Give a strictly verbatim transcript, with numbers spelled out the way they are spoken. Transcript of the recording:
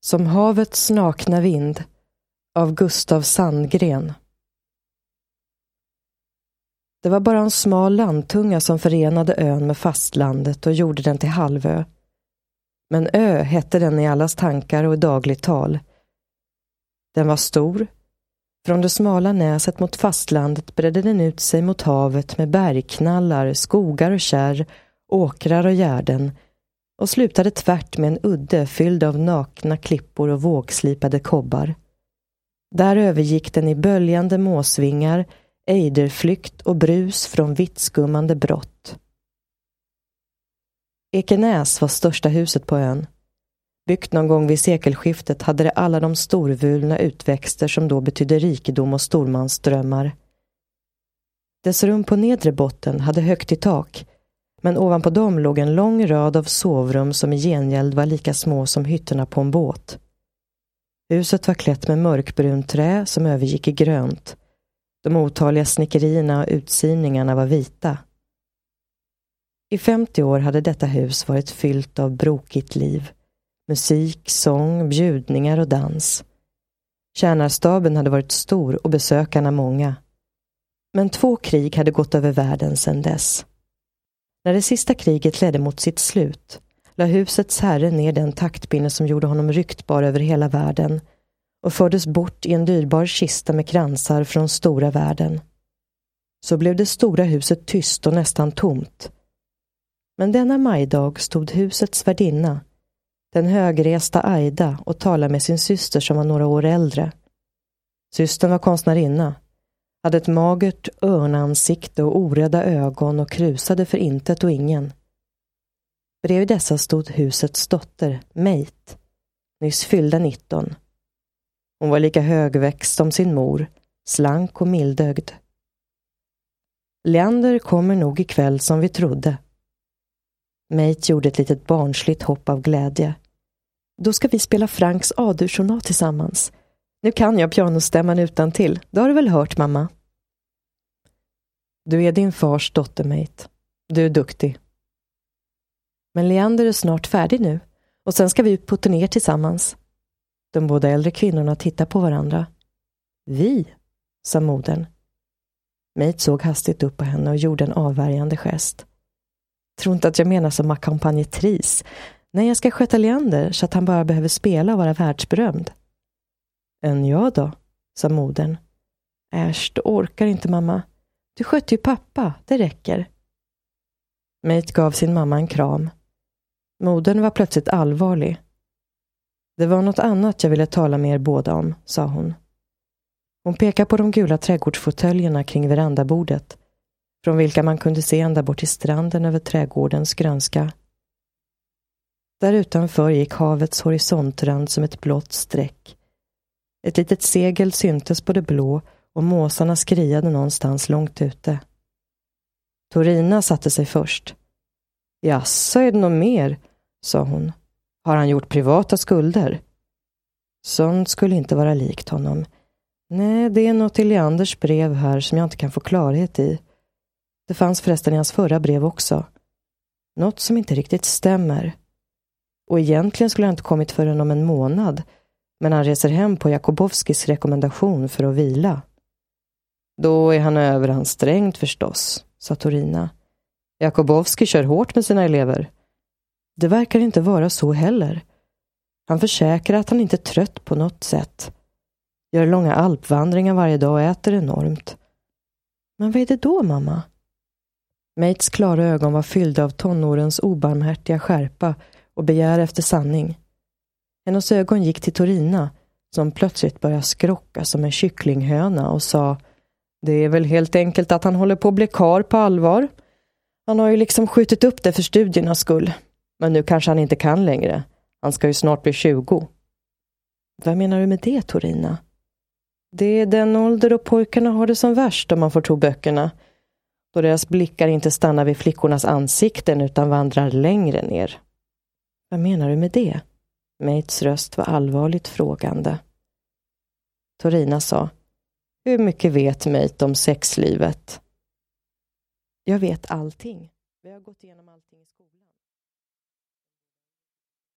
Som havets nakna vind av Gustav Sandgren. Det var bara en smal landtunga som förenade ön med fastlandet och gjorde den till halvö. Men ö hette den i allas tankar och i dagligt tal. Den var stor. Från det smala näset mot fastlandet bredde den ut sig mot havet med bergknallar, skogar och kärr, åkrar och gärden och slutade tvärt med en udde fylld av nakna klippor och vågslipade kobbar. Där övergick den i böljande måsvingar, ejderflykt och brus från vittskummande brott. Ekenäs var största huset på ön. Byggt någon gång vid sekelskiftet hade det alla de storvulna utväxter som då betydde rikedom och stormansdrömmar. Dess rum på nedre botten hade högt i tak, men ovanpå dem låg en lång rad av sovrum som i gengäld var lika små som hytterna på en båt. Huset var klätt med mörkbrunt trä som övergick i grönt. De otaliga snickerierna och utsivningarna var vita. I femtio år hade detta hus varit fyllt av brokigt liv. Musik, sång, bjudningar och dans. Tjänarstaben hade varit stor och besökarna många. Men två krig hade gått över världen sedan dess. När det sista kriget ledde mot sitt slut la husets herre ner den taktpinne som gjorde honom ryktbar över hela världen och fördes bort i en dyrbar kista med kransar från stora världen. Så blev det stora huset tyst och nästan tomt. Men denna majdag stod husets värdinna, den högresta Aida, och talade med sin syster som var några år äldre. Systern var konstnärinna, hade ett magert örnansikte och orädda ögon och krusade för intet och ingen. Bredvid dessa stod husets dotter, Meit, nyss fyllda nitton. Hon var lika högväxt som sin mor, slank och mildögd. Leander kommer nog ikväll som vi trodde. Meit gjorde ett litet barnsligt hopp av glädje. Då ska vi spela Franks adurjournal tillsammans. Nu kan jag pianostämman utan till. Det har du väl hört, mamma? Du är din fars dotter, Meit. Du är duktig. Men Leander är snart färdig nu. Och sen ska vi ut på turné tillsammans. De båda äldre kvinnorna tittar på varandra. Vi, sa modern. Meit såg hastigt upp på henne och gjorde en avvärjande gest. Tror inte att jag menar som accompagnatrice. Nej, jag ska sköta Leander så att han bara behöver spela och vara världsberömd. Än jag då, sa modern. Äsch, du orkar inte, mamma. Du sköter ju pappa, det räcker. Meit gav sin mamma en kram. Modern var plötsligt allvarlig. Det var något annat jag ville tala med er båda om, sa hon. Hon pekade på de gula trädgårdsfåtöljerna kring verandabordet, från vilka man kunde se ända bort till stranden över trädgårdens grönska. Där utanför gick havets horisontrand som ett blått streck. Ett litet segel syntes på det blå och måsarna skriade någonstans långt ute. Torina satte sig först. Jaså, är det något mer, sa hon. Har han gjort privata skulder? Sånt skulle inte vara likt honom. Nej, det är något i Leanders brev här som jag inte kan få klarhet i. Det fanns förresten i hans förra brev också. Något som inte riktigt stämmer. Och egentligen skulle han inte kommit förrän om en månad, men han reser hem på Jakobowskis rekommendation för att vila. Då är han överansträngd förstås, sa Torina. Jakobowski kör hårt med sina elever. Det verkar inte vara så heller. Han försäkrar att han inte är trött på något sätt. Gör långa alpvandringar varje dag och äter enormt. Men vad är det då, mamma? Meits klara ögon var fyllda av tonårens obarmhärtiga skärpa och begär efter sanning. Hennes ögon gick till Torina, som plötsligt började skrocka som en kycklinghöna och sa: det är väl helt enkelt att han håller på att bli kar på allvar. Han har ju liksom skjutit upp det för studiernas skull. Men nu kanske han inte kan längre. Han ska ju snart bli tjugo. Vad menar du med det, Torina? Det är den ålder då pojkarna har det som värst om man får tro böckerna. Då deras blickar inte stannar vid flickornas ansikten utan vandrar längre ner. Vad menar du med det? Meits röst var allvarligt frågande. Torina sa: hur mycket vet Meit om sexlivet? Jag vet allting. Vi har gått igenom allting i skolan.